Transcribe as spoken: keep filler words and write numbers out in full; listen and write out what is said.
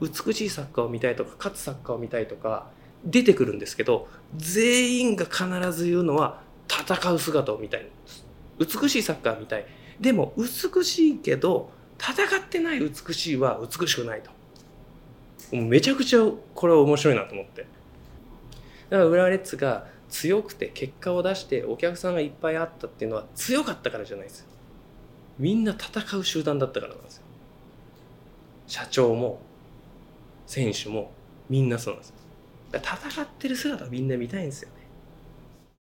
美しいサッカーを見たいとか勝つサッカーを見たいとか出てくるんですけど、全員が必ず言うのは戦う姿を見たいんです。美しいサッカー見たい。でも美しいけど戦ってない美しいは美しくないと。もうめちゃくちゃこれは面白いなと思って。だから浦和レッズが強くて結果を出してお客さんがいっぱいあったっていうのは強かったからじゃないですよ。みんな戦う集団だったからなんですよ。社長も選手もみんなそうなんですよ。だから戦ってる姿をみんな見たいんですよね。